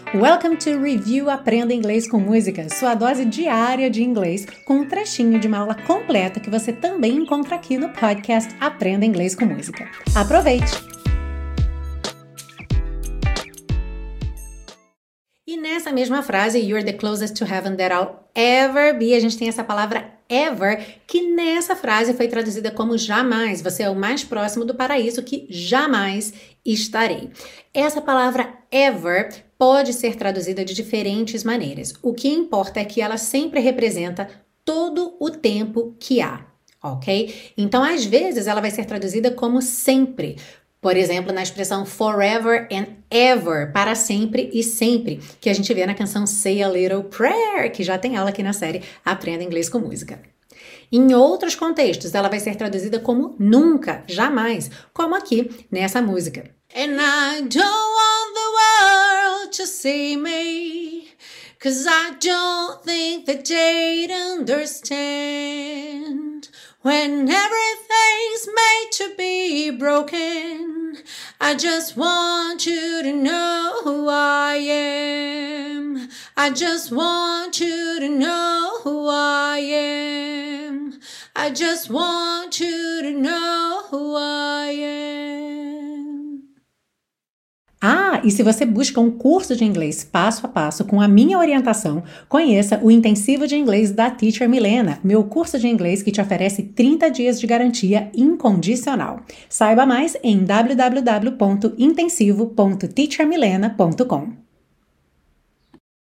Welcome to Review Aprenda Inglês com Música, sua dose diária de inglês com um trechinho de uma aula completa que você também encontra aqui no podcast Aprenda Inglês com Música. Aproveite! E nessa mesma frase, you're the closest to heaven that I'll ever be, a gente tem essa palavra ever, que nessa frase foi traduzida como jamais. Você é o mais próximo do paraíso que jamais estarei. Essa palavra ever pode ser traduzida de diferentes maneiras. O que importa é que ela sempre representa todo o tempo que há, ok? Então, às vezes, ela vai ser traduzida como sempre. Por exemplo, na expressão forever and ever, para sempre e sempre, que a gente vê na canção Say a Little Prayer, que já tem aula aqui na série Aprenda Inglês com Música. Em outros contextos, ela vai ser traduzida como nunca, jamais, como aqui nessa música. And I don't want the world to see me, 'cause I don't think that they'd understand. When everything's made to be broken, I just want you to know who I am. I just want you to know who I am. I just want you to know who I am. Ah, e se você busca um curso de inglês passo a passo com a minha orientação, conheça o Intensivo de Inglês da Teacher Milena, meu curso de inglês que te oferece 30 dias de garantia incondicional. Saiba mais em www.intensivo.teachermilena.com.